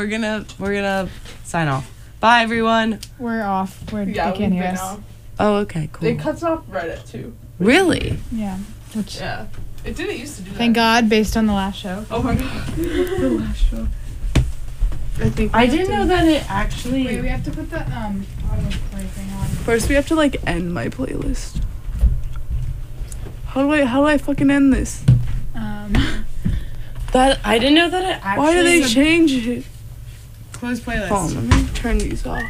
we're gonna sign off. Bye, everyone. We're off. They Yeah, can't hear been us. off. Oh, okay, cool. It cuts off right at 2. Really? Yeah. Which, Yeah. It didn't used to do that. thank God, based on the last show. Oh my god. The last show. I think I didn't know that it actually. Wait, we have to put the autoplay thing on. First, we have to like end my playlist. How do I fucking end this? That I didn't know that it actually. Why do they change it? Close playlist. Hold on, let me turn these off.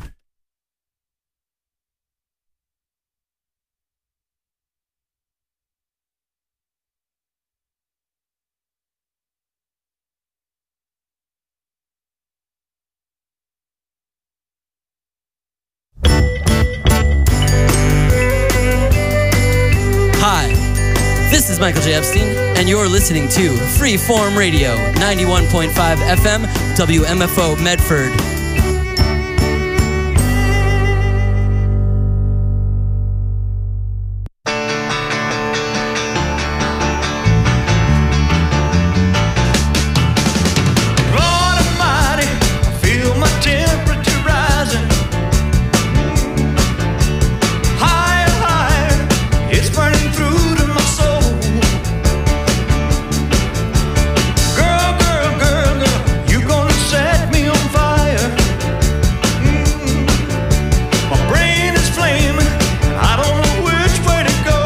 Hi, this is Michael J. Epstein, and you're listening to Freeform Radio, 91.5 FM, WMFO Medford. Lord Almighty, I feel my temperature rising. Higher, higher, it's burning through to my soul. Girl, girl, girl, girl, you gonna set me on fire. My brain is flaming, I don't know which way to go.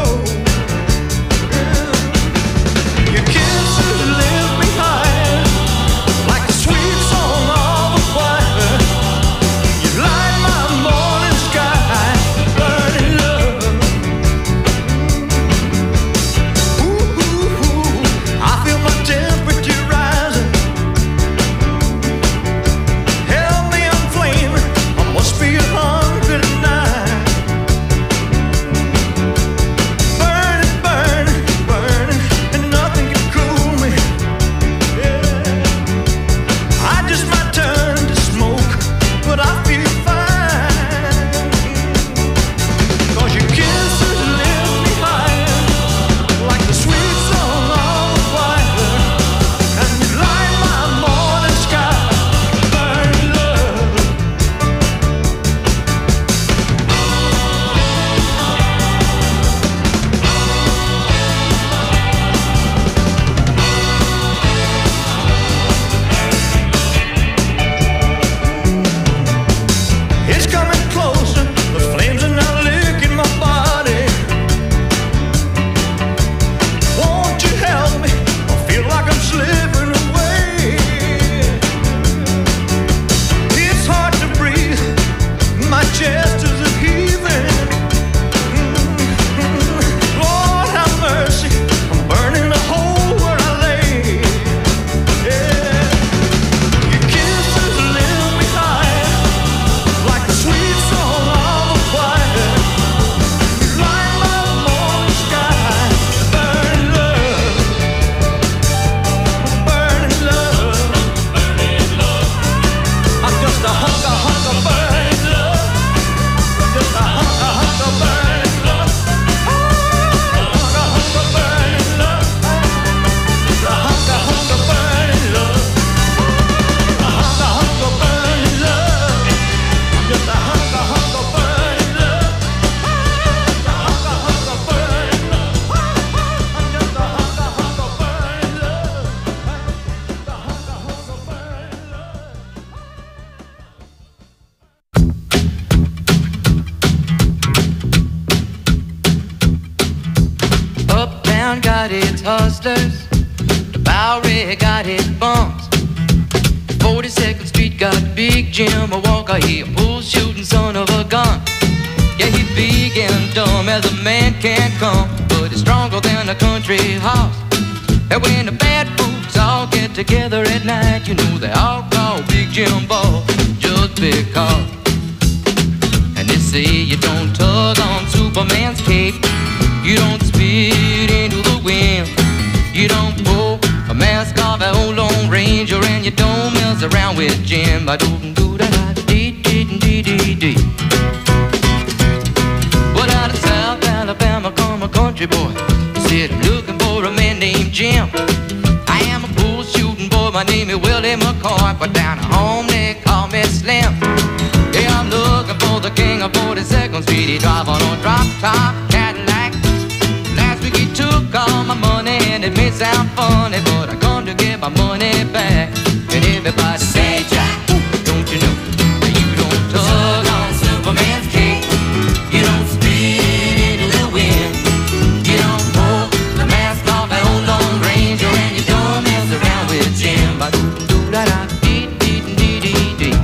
Your kisses lift me higher, like a sweet song of a choir. You light my morning sky, burning love. Ooh, ooh, ooh, I feel my temperature rising. Help me, I'm flaming, I must be 109. Burning, burning, burning, and nothing can cool me. Yeah. I just might turn to smoke, but I feel fine. 'Cause your kisses lift me higher, like the sweet song of a choir. And you light my morning sky, burning love. It's coming closer, the flames are now licking my body. Won't you help me? I feel like I'm slipping away. It's hard to breathe, my chest is heaving. Lord have mercy, I'm burning a hole where I lay. Yeah. Your kisses lift me higher, like a sweet song of a choir. You light my morning sky, burning love, burning love, burning love. I'm just a hunk of burning love, just a hunk of burning love, hunk of burning love, just a hunk of burning love, a hunk of burning love. Just a hunk of burning love. A hunk of burning love. I'm just a hunk of burning love. A hunk of burning love. Uptown got its hustlers, the Bowery got its bums. 42nd Street got Big Jim, a Walker, he a bull shooting son of a gun. Yeah, he big and dumb as a man can come, but he's stronger than a country horse. And when the bad folks all get together at night, you know they all call Big Jim Ball just because. And they say you don't tug on Superman's cape, you don't spit into the wind, you don't pull a mask off an old Lone Ranger, and you don't mess around with Jim. I don't do that. Well, out of South Alabama come a country boy. He said, I'm looking for a man named Jim. I am a bull shooting boy my name is Willie McCoy, but down at home they call me Slim. Yeah, I'm looking for the king of 42nd Street. He drive on a drop-top Cadillac. Last week he took all my money, and it may sound funny, but I come to get my money back. And everybody say, Jack, don't you know that you don't tug on Superman's cape? You don't spit into the wind. You don't pull the mask off that old Lone Ranger, and you don't mess around with Jim. Ba-do-do-da-da-dee-dee-dee-dee.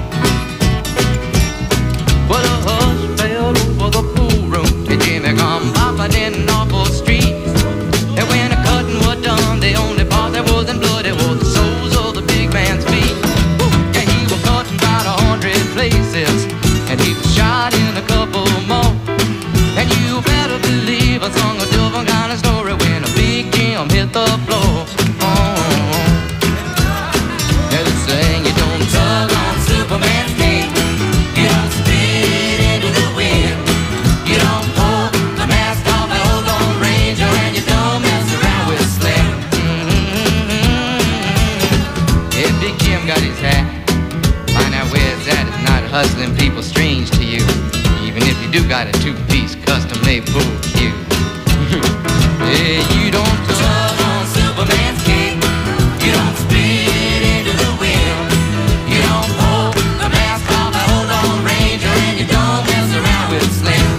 Well, a hush fell over the pool room, and Jimmy come popping in an awful street. And when the cutting was done, the only part that wasn't bloody was the soles of the big man's feet. Yeah, he was cutting about 100 places, and he was shot in a couple more. And you better believe I sung a different kind of story when a big Jim hit the floor. Yeah, they saying you don't tug on Superman's cape. You don't spit into the wind. You don't pull the mask off that old Lone Ranger, and you don't mess around with Slim. Yeah, Big Jim got his hat. Find out where it's at. It's not hustling people strange to you, even if you do got a two-piece custom-made pool cue. Yeah, you don't tug on Superman's cape. You don't spit into the wind. You don't pull the mask off that old Lone Ranger, and you don't mess around with Slim.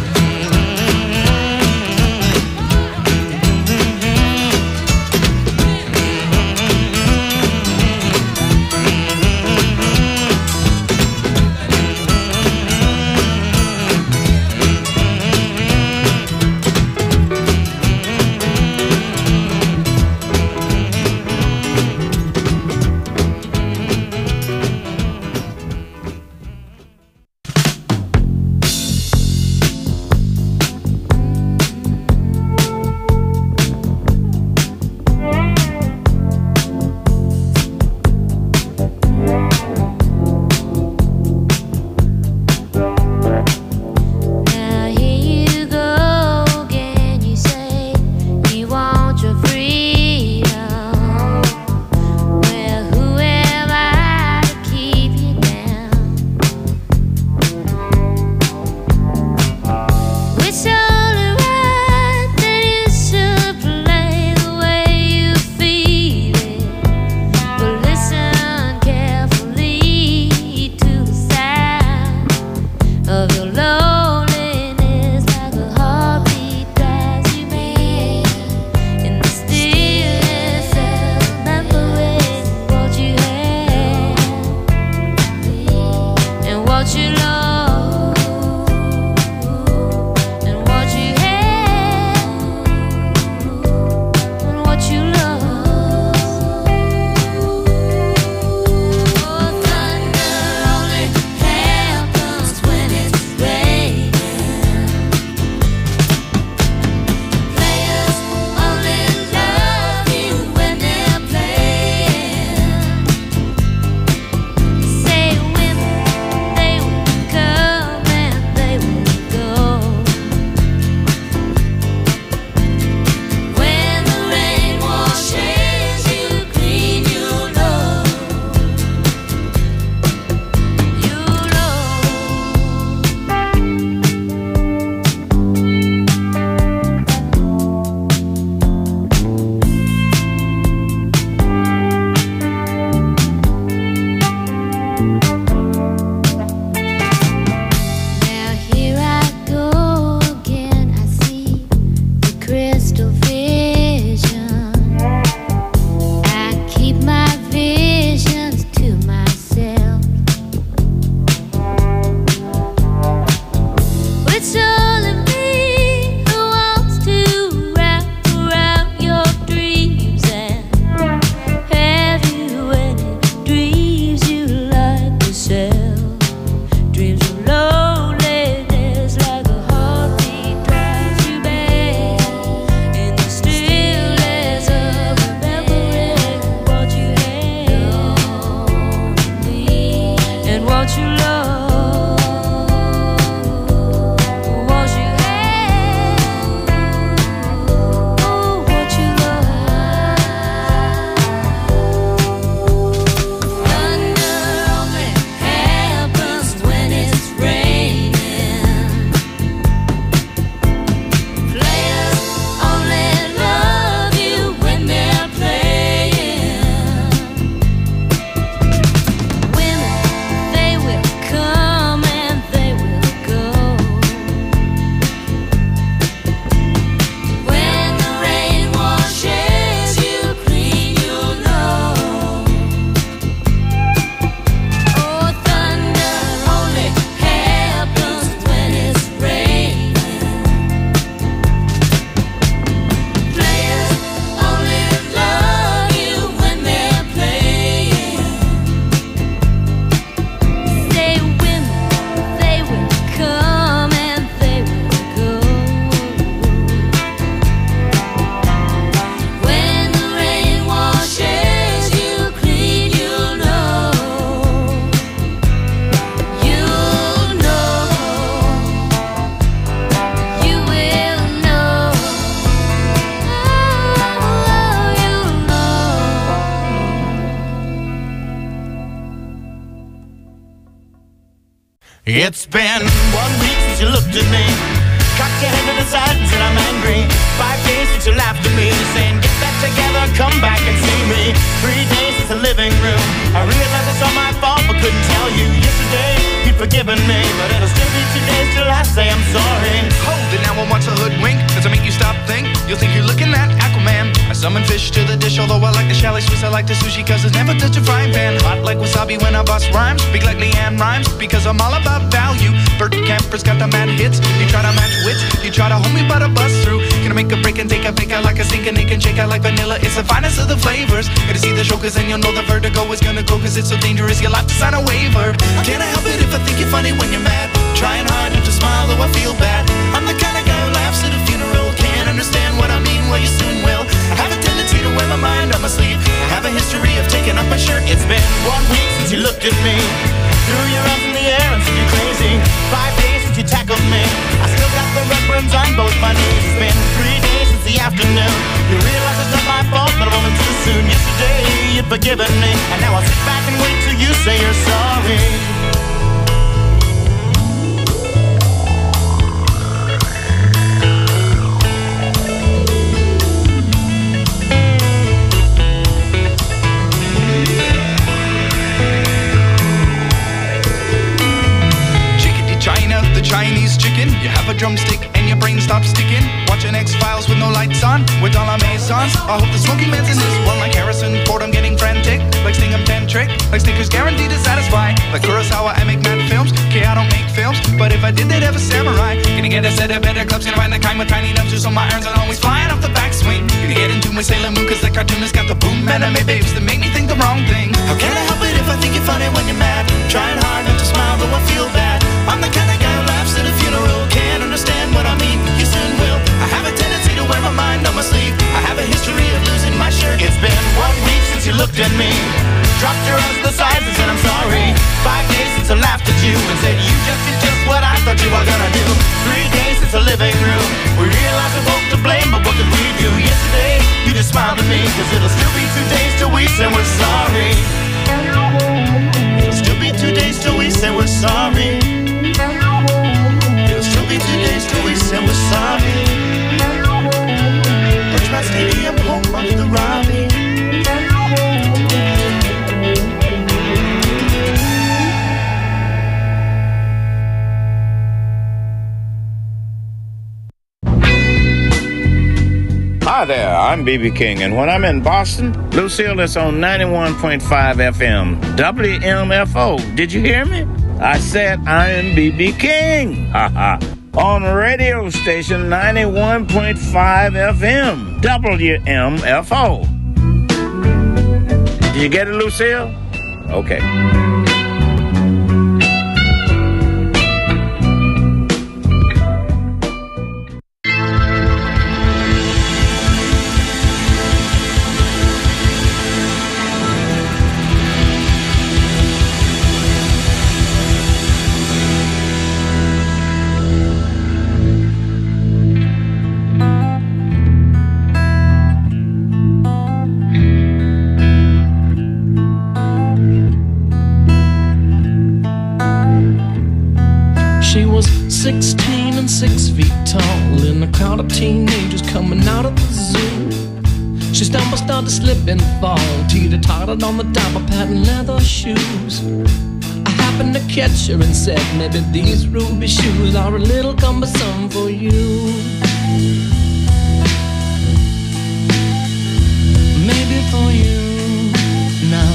It's been 1 week since you looked at me, cocked your head to the side and said I'm angry. 5 days since you laughed at me, saying get that together, come back and see me. 3 days since the living room, I realized it's all my fault but couldn't tell you. Yesterday you'd forgiven me, but it'll still be 2 days till I say I'm sorry. Hold it now, I want to hoodwink. Does it make you stop think? You'll think you're looking at Aquaman. I summon fish to the dish, although I like the chalet Swiss, I like the sushi cause it's never touch a frying pan. Hot like wasabi when I bust rhymes, big like Leanne Rhymes, because I'm all about value. Bert Camper's got the mad hits, you try to match wits, you try to hold me but I bust through. Gonna make a break and take a fake out like a sink and it can shake out like vanilla. It's the finest of the flavors. Gotta see the show cause then you'll know the vertigo is gonna go cause it's so dangerous you'll have to sign a waiver. Can't I help it if I think you're funny when you're mad? Trying hard not to smile though I feel bad. I'm the kind of guy who laughs at a funeral. Can't understand what I mean, well you soon will. I have a tendency to wear my mind on my sleeve. I have a history of taking off my shirt. It's been 1 week since you looked at me, threw your arms in the air and said you're crazy. 5 days since you tackled me, I still got the red burns on both my knees. It's been 3 days since the afternoon, you realize it's not my fault but a moment too soon. Yesterday you'd forgiven me, and now I'll sit back and wait till you say you're sorry. The Chinese chicken, you have a drumstick and your brain stops sticking. Watching X-Files with no lights on, with all our maisons. I hope the Smoky Man's in this one like Harrison Ford, I'm getting frantic. Like Stingham Tantric, like Snickers guaranteed to satisfy. Like Kurosawa, I make mad films. Okay, I don't make films, but if I did, they'd have a samurai. Gonna get a set of better clubs, gonna find the kind with tiny nubs, so my irons are always flying off the backswing. Gonna get into my Sailor Moon, cause the cartoonist got the boom anime babes that make me think the wrong thing. How can I help it if I think you're funny when you're mad? Trying hard not to smile, though I feel bad. I'm the kind of guy who laughs at a funeral. Can't understand what I mean, you soon will. I have a tendency to wear my mind on my sleeve. I have a history of losing my shirt. It's been 1 week since you looked at me, dropped your arms to the sides and said I'm sorry. 5 days since I laughed at you and said you just did just what I thought you were gonna do. 3 days since the living room, we realized we're both to blame, but what could we do? Yesterday, you just smiled at me, cause it'll still be 2 days till we say we're sorry. It'll still be 2 days till we say we're sorry. It'll still be 2 days till we say we're sorry. Birchmount Stadium, home of the Robbie. Hi there, I'm B.B. King, and when I'm in Boston, Lucille is on 91.5 FM, WMFO. Did you hear me? I said I am B.B. King. On radio station 91.5 FM, WMFO. Did you get it, Lucille? Okay. She was 16 and 6 feet tall in a crowd of teenagers coming out of the zoo. She stumbled, started to slip and fall, teeter-tottered on the top of patent leather shoes. I happened to catch her and said, maybe these ruby shoes are a little cumbersome for you. Maybe for you now,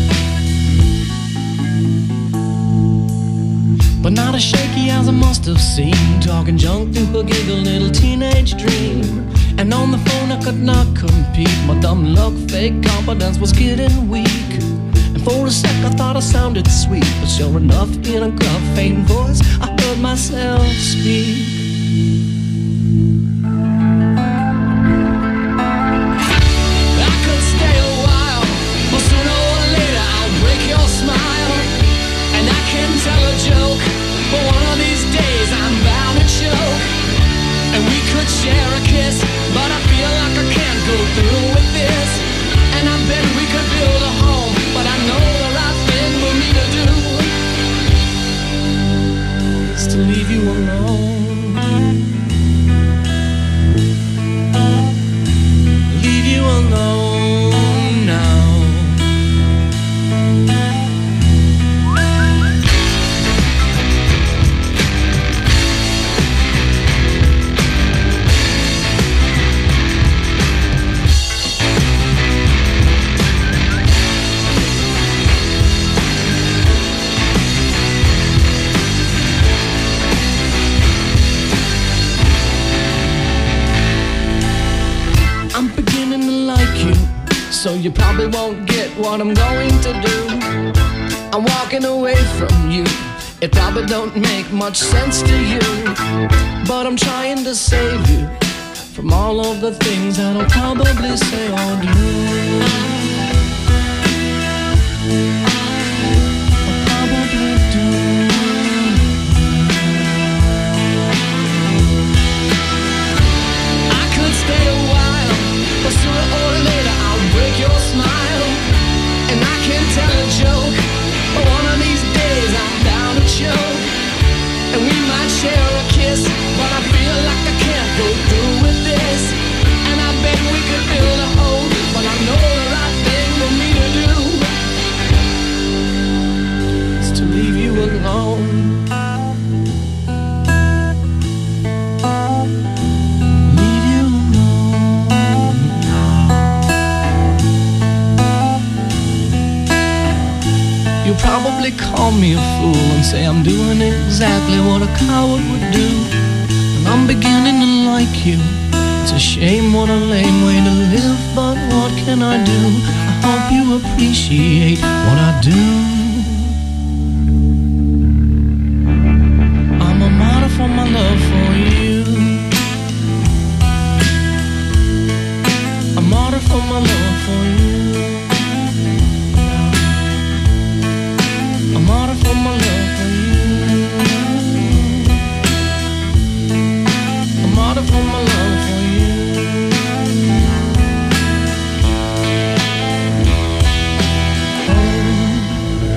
but not as shaky as I must have seemed, talking junk through her giggle little teenage dream. And on the phone I could not compete, my dumb luck, fake confidence was getting weak. And for a sec I thought I sounded sweet, but sure enough in a gruff, faint voice I heard myself speak. I could stay a while, but sooner or later I'll break your smile. And I can tell a joke, but one of these days I'm bound to choke. And we could share a kiss, but I feel like I can't go through with this. And I bet we could build a home, but I know the right thing for me to do. you probably won't get what I'm going to do. I'm walking away from you. It probably don't make much sense to you, but I'm trying to save you from all of the things that I'll probably say or do. I'll probably do. I could stay a while, but sooner or later I'll break your smile. And I can tell a joke, but one of these days I'm bound to choke. And we might share a kiss, but I feel like I can't go through with this. And I bet we could build a home, but I know the right thing for me to do is to leave you alone. Leave you alone. You probably call me a fool and say I'm doing exactly what a coward would do. And I'm beginning to like you. It's a shame, what a lame way to live, but what can I do? I hope you appreciate what I do. I'm a martyr for my love for you. A martyr for my love for you. A martyr for my love for you. A martyr for my love for you. Oh,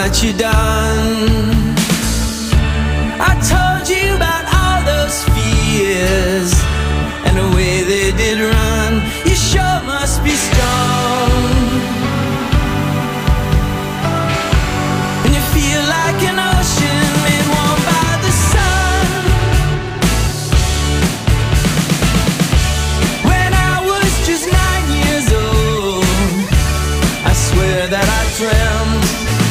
what you done. I told you about all those fears and the way they did run. You sure must be strong, and you feel like an ocean made warm by the sun. When I was just 9 years old, I swear that I dreamt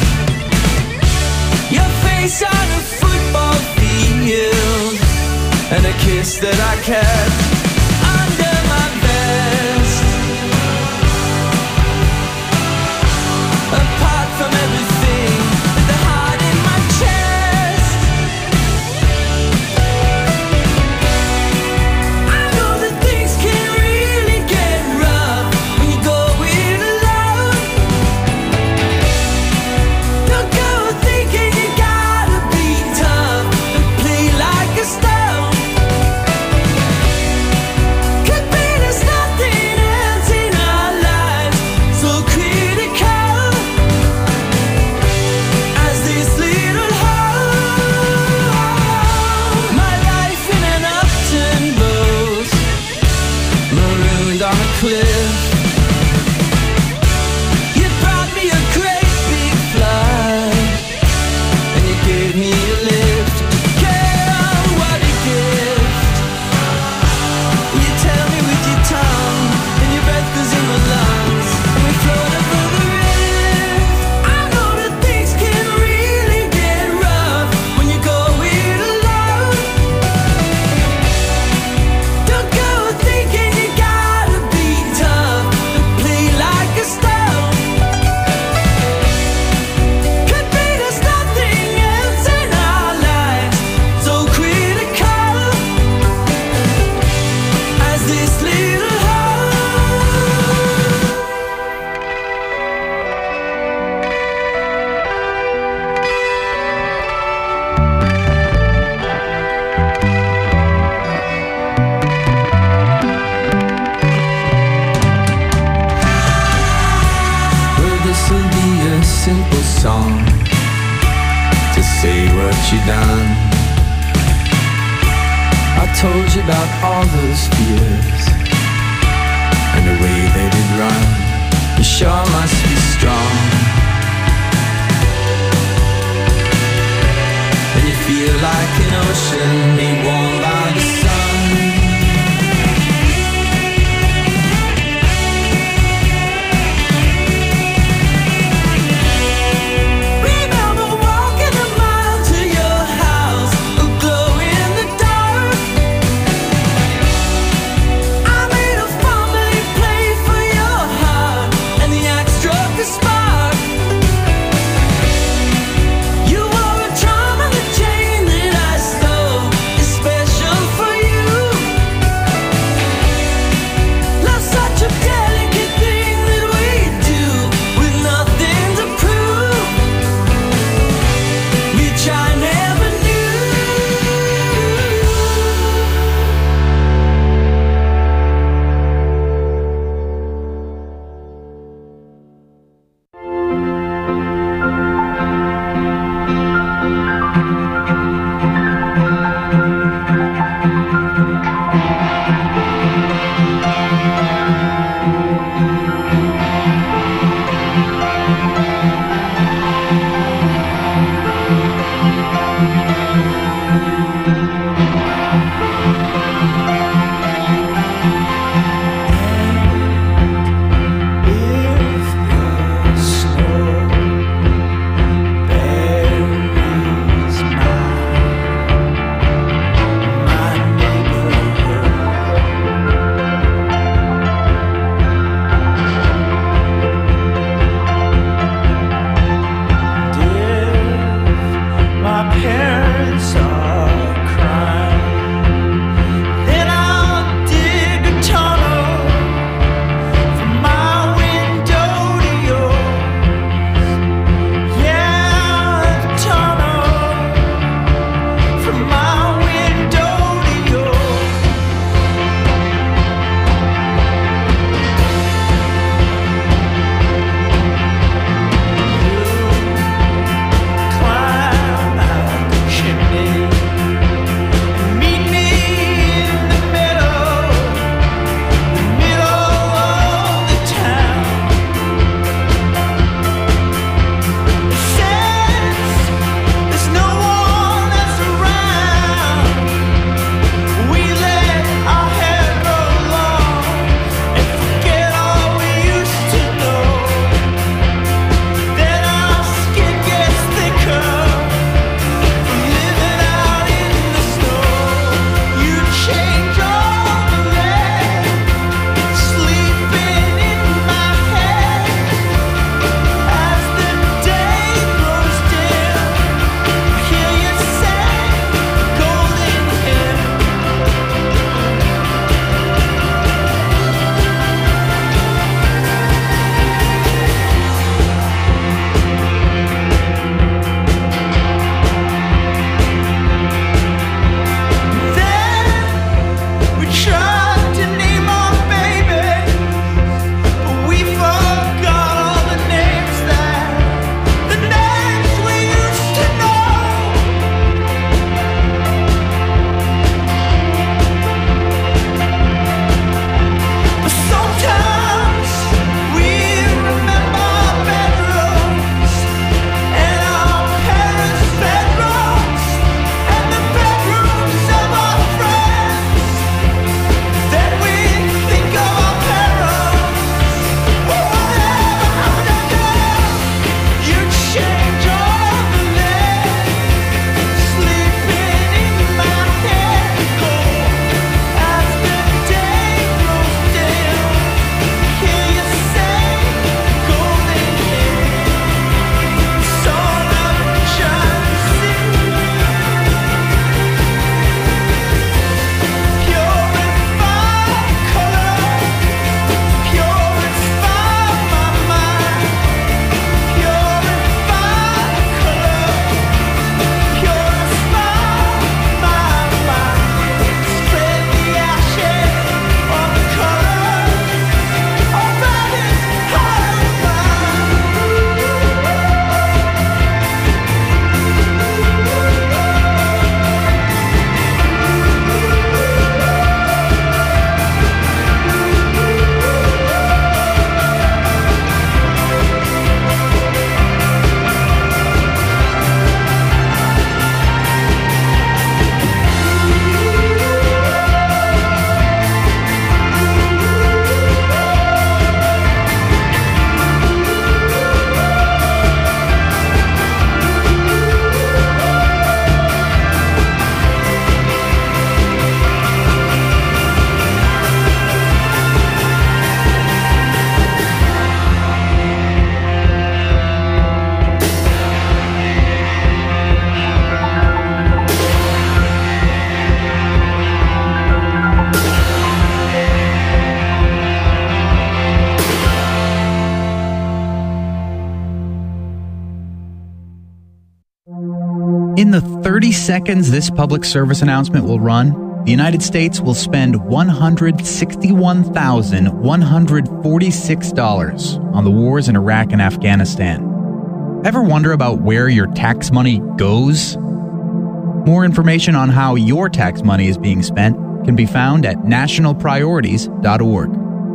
your face on a football field and a kiss that I kept under my vest. Apart from everything, with the heart in my chest, I know that things can really get rough when you go it alone. Don't go thinking you gotta be tough and play like a stone. Could be there's nothing else in our lives so critical as this little hole. My life in an upturned boat, marooned on a cliff. You brought me a great big flight, and you gave me a lift. Girl, what a gift. You tell me with your tongue, and your breath goes in my lungs, and we float over the rift. I know that things can really get rough when you go it alone. Don't go thinking you gotta be tough and play like a stone. Could be there's nothing else in our lives so critical as this little hole. Well, this'll be a simple song to say what you done. I told you about all those fears and the way they did run. You sure must be strong, and you feel like an ocean made warm by the sun. Remember walking a mile to your house, a glow in the dark. I made a family play for your heart, and the axe struck a spark. You wore a charm on the chain that I stole. It's In the 30 seconds this public service announcement will run, the United States will spend $161,146 on the wars in Iraq and Afghanistan. Ever wonder about where your tax money goes? More information on how your tax money is being spent can be found at nationalpriorities.org.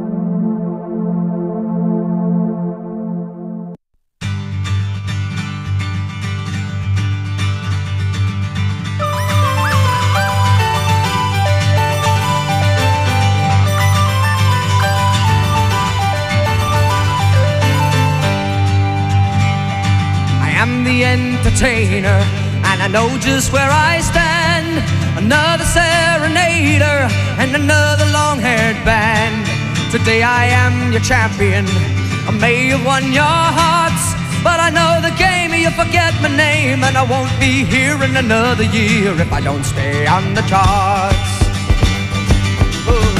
Entertainer, and I know just where I stand. Another serenader and another long-haired band. Today I am your champion. I may have won your hearts, but I know the game. You forget my name, and I won't be here in another year if I don't stay on the charts. Ooh.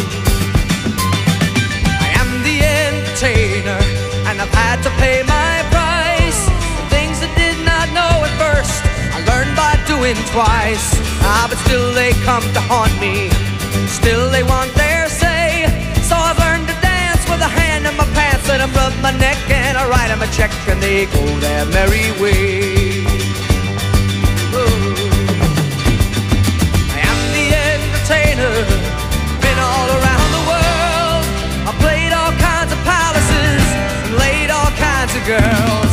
I am the entertainer, and I've had to pay my price. Things I did not know at first, I learned by doing twice. But still they come to haunt me, still they want their say. So I've learned to dance with a hand in my pants, and I rub my neck and I write them a check, and they go their merry way. Ooh. I am the entertainer, been all around the world. I played all kinds of palaces and laid all kinds of girls.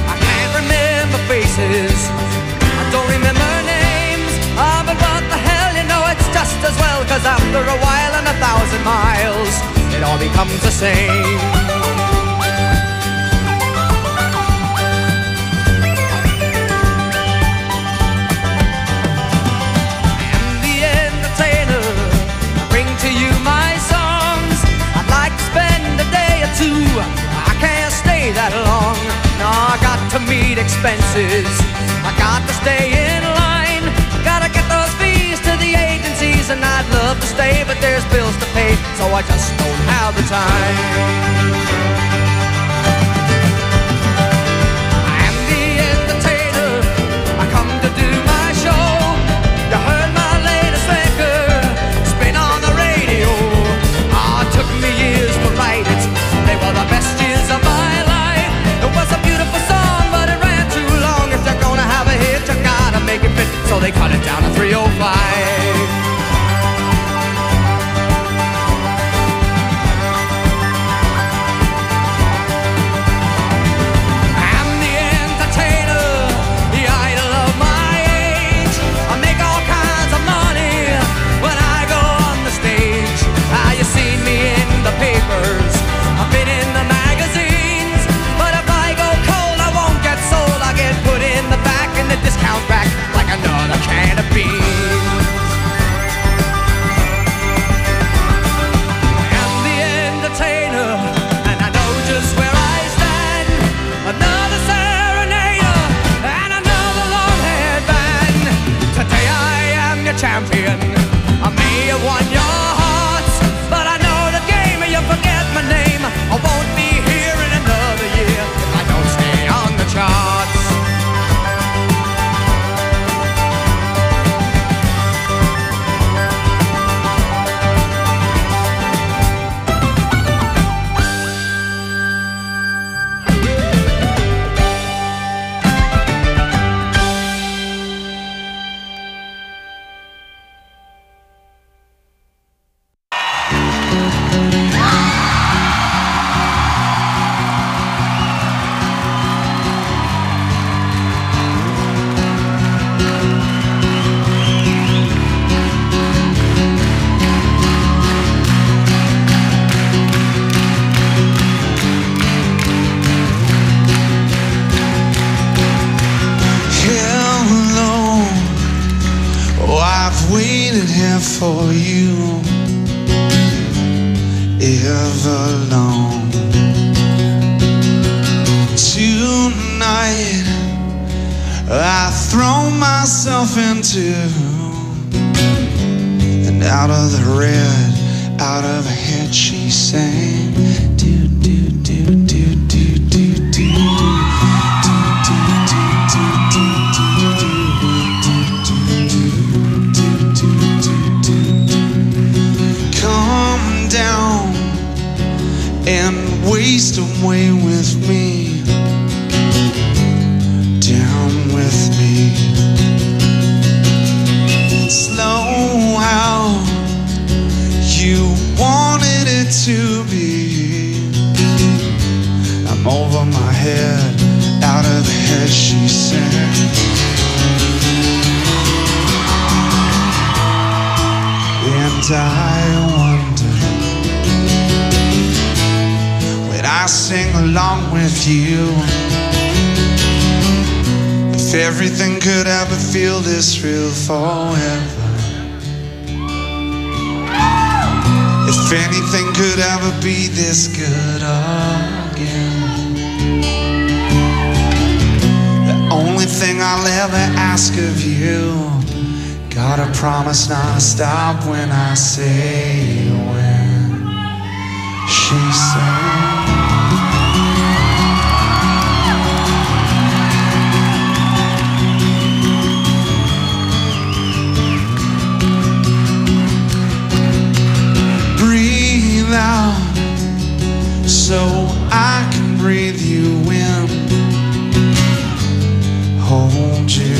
Faces, I don't remember names, but what the hell, you know it's just as well, cause after a while and 1,000 miles, it all becomes the same. I am the entertainer, I bring to you my songs. I'd like to spend a day or two, I can't stay that long. No, I got to meet expenses, I got to stay in line, gotta get those fees to the agencies, and I'd love to stay, but there's bills to pay, so I just don't have the time. I am the entertainer, I come to do my show. You heard my latest record, spin on the radio. It took me years to write it, they were the best years of my life. It was a beautiful song, but it ran too long. If you're gonna have a hit, you gotta make it fit, so they cut it down to 305. Champion, I may have won your hearts, but I know the game and you forget my name. I won't be here in another year if I don't stay on the charts. For you ever long. Tonight I throw myself into, and out of the red, out of her head she sang, do do do do do do do do do do do do do do. waste away with me, down with me. Slow how you wanted it to be. I'm over my head, out of the head, she said. And I wonder, when I sing along with you, if everything could ever feel this real forever. If anything could ever be this good again. The only thing I'll ever ask of you, gotta promise not to stop when I say when. She said, breathe out so I can breathe you in, hold you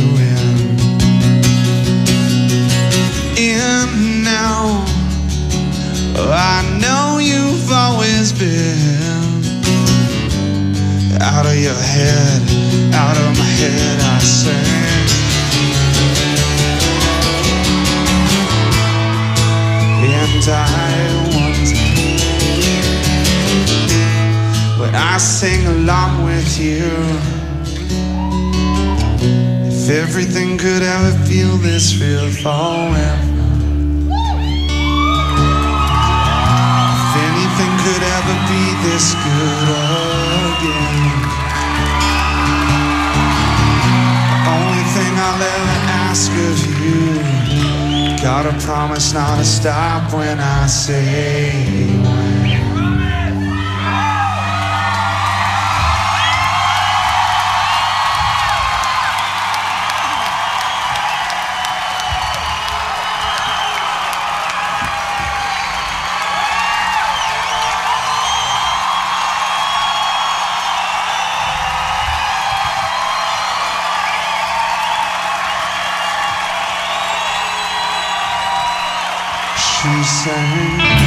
in now. I know you've always been out of your head, out of my head, I say. And I wonder, when I sing along with you, if everything could ever feel this real forever. If anything could ever be this good again. The only thing I'll ever ask of you, gotta promise not to stop when I say when. She sang.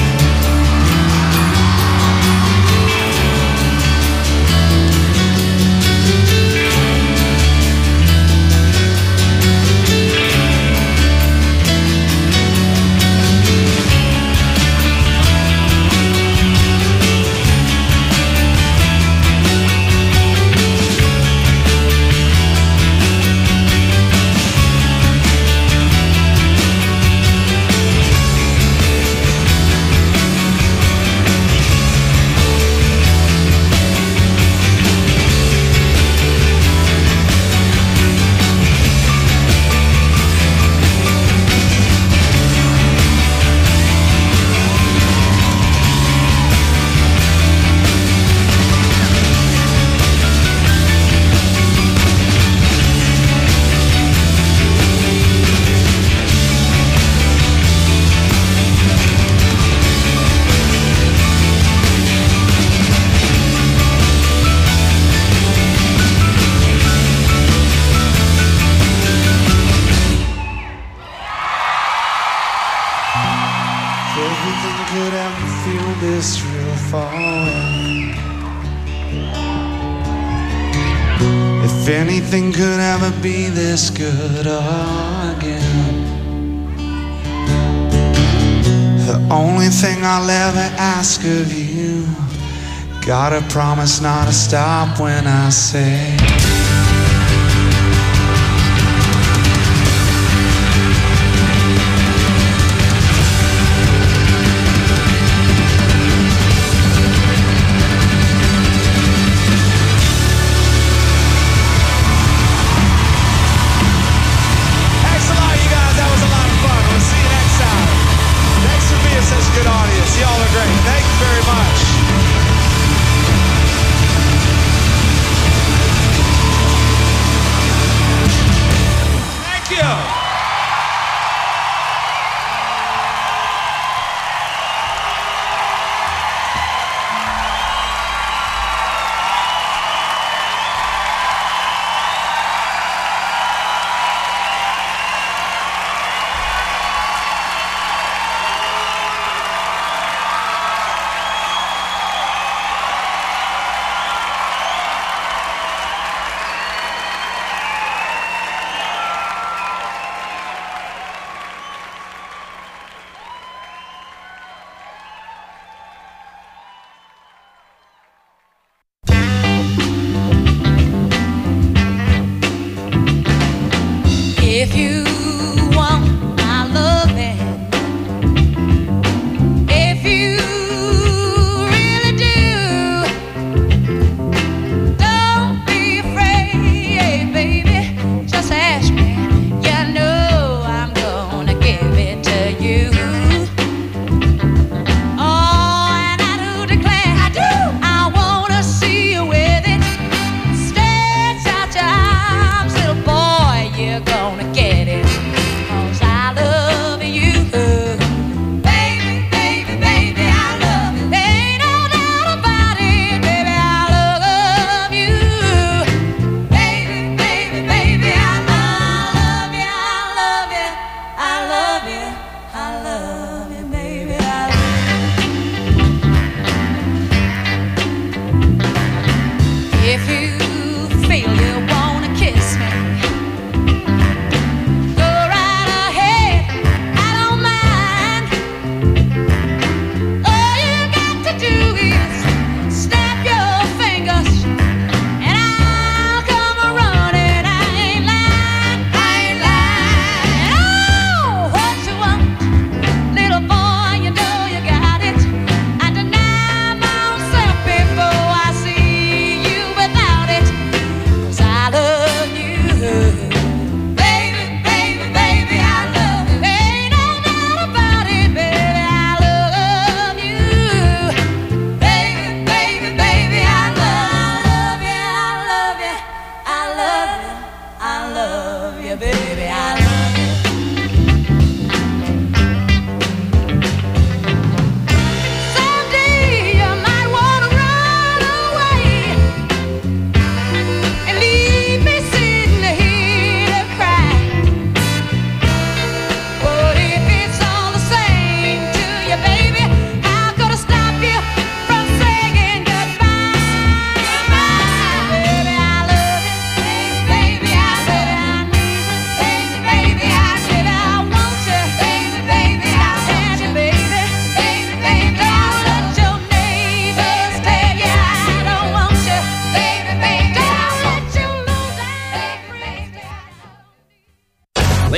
Everything could ever feel this real forever. If anything could ever be this good again. The only thing I'll ever ask of you, gotta promise not to stop when I say. Such a good audience. Y'all are great. Thank you very much.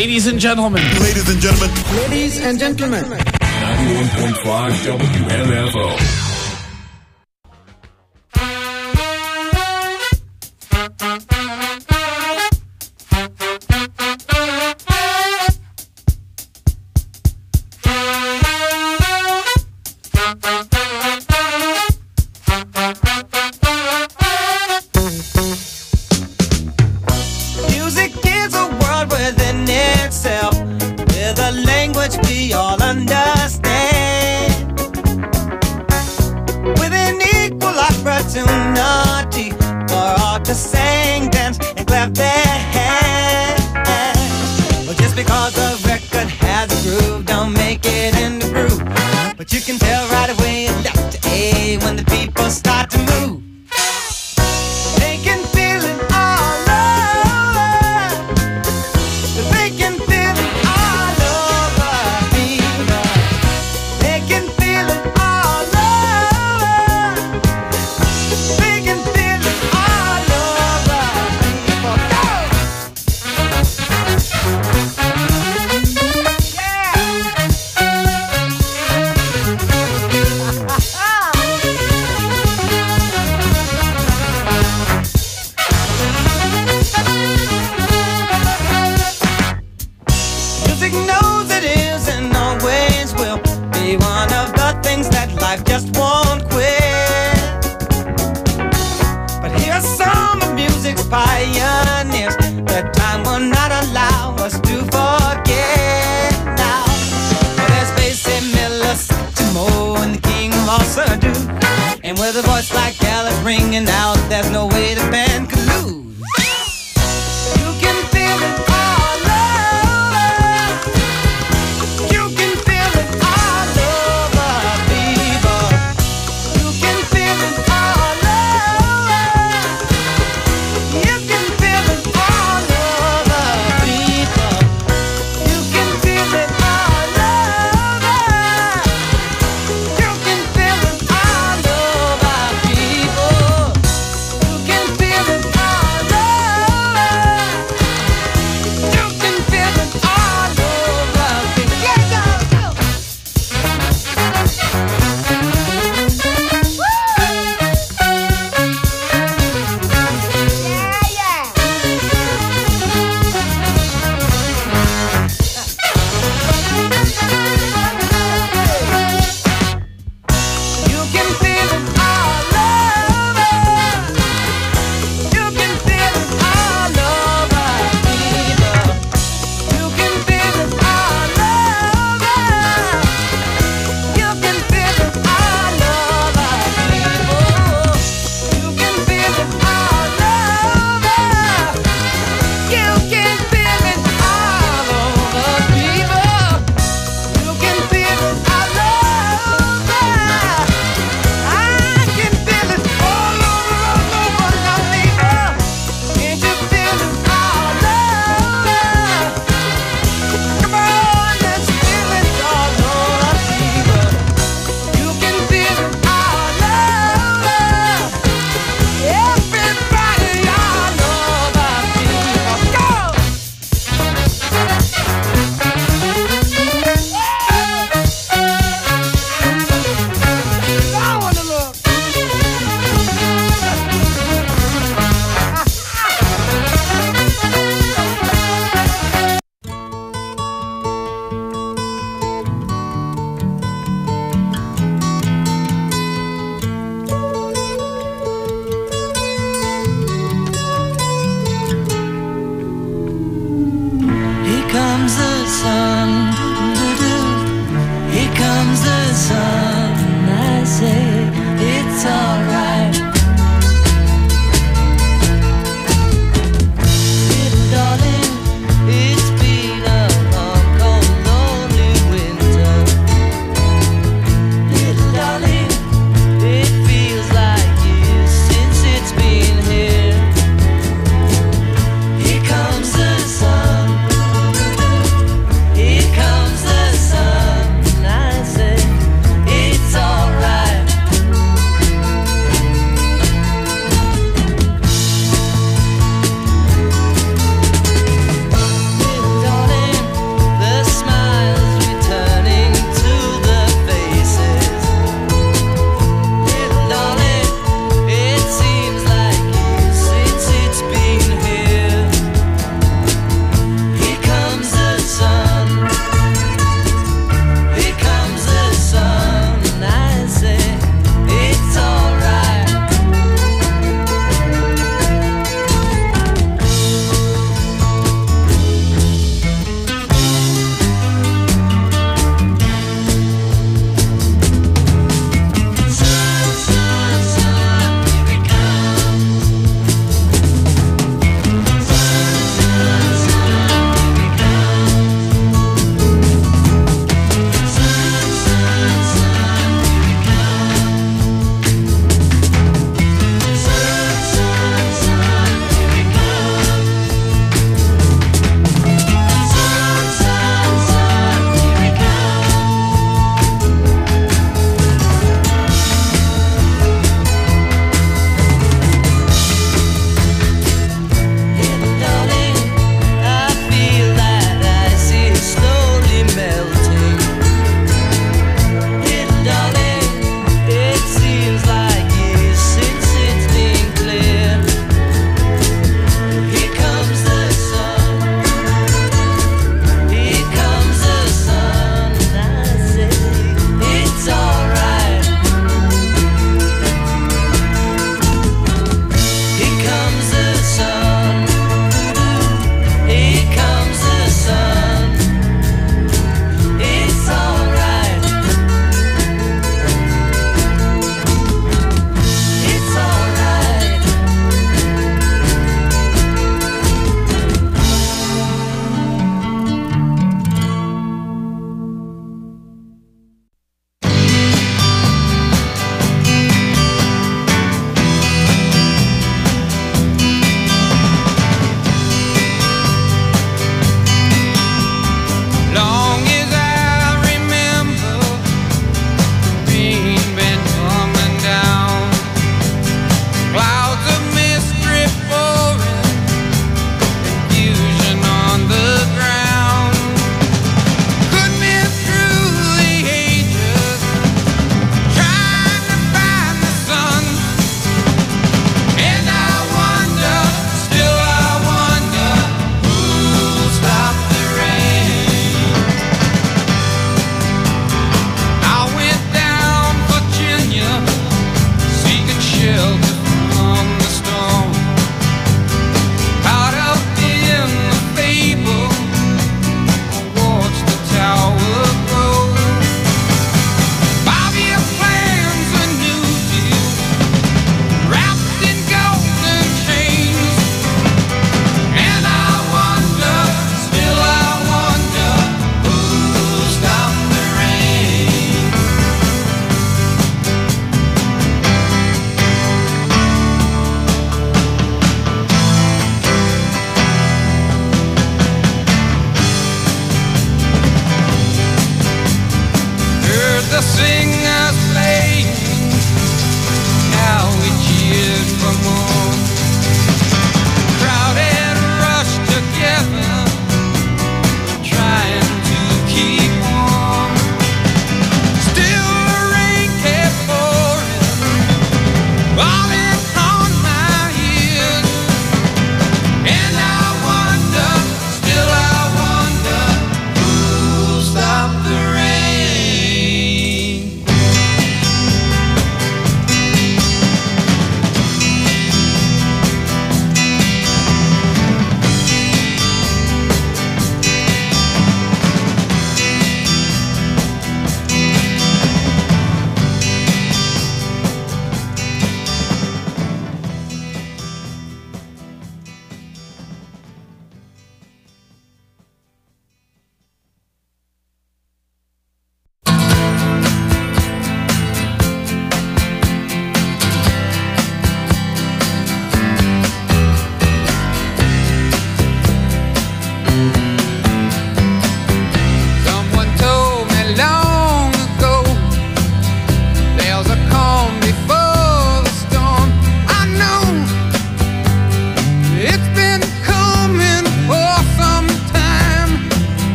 Ladies and gentlemen. Ladies and gentlemen. Ladies and gentlemen. 91.5 WMFO. Music is a world within itself, with a language we all understand, with an equal opportunity for all to sing, dance, and clap their hands. Well, just because a record has a groove, don't make it in the groove. But you can tell right away left to A when the people start to move. They can feel it all over. They can feel it all over people. They can feel it all over. They can feel it all over people. Music knows it is and always will be one of the things that life just won't quit. But here's some of music's pioneers that time will not allow us to forget now. Well, there's Basie Miller, Satchmo, and the king of all Surdo. And with a voice like Alice ringing out, there's no way the band could lose. You can feel it all over. You can feel it all over people. You can feel it all over. You can feel it all over people. You can feel it all over. You can feel it all over people. You can feel it all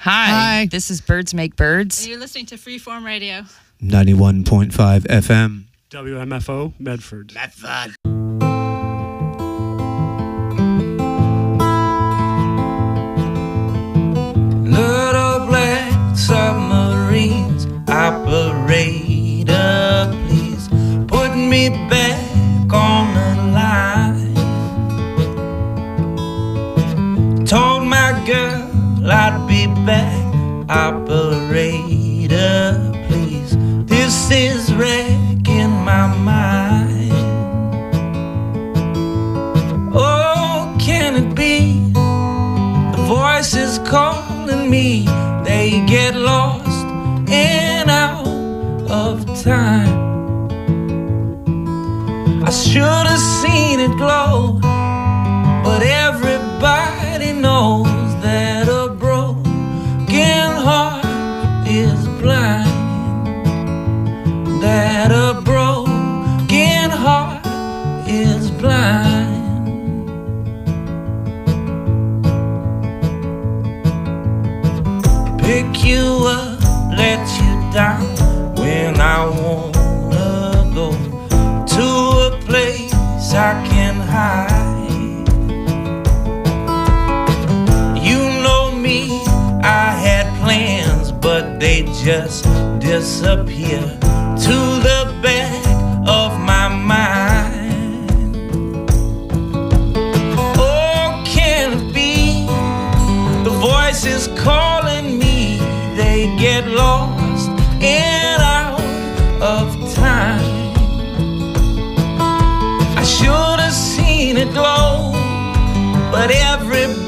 Hi. This is Birds Make Birds. You're listening to Freeform Radio. 91.5 FM. WMFO, Medford. Little black submarines, operator, please put me back on the line. Told my girl I'd be back, operator, please. This is wrecking my mind. Oh, can it be the voices calling me? They get lost and out of time. I should have seen it glow, but everybody knows that a broken heart is blind. That a broken heart is blind. Pick you up, let you down when I wanna go to a place I can hide. You know me, I had plans, but they just disappear to the back of my mind. Oh, can it be the voices call?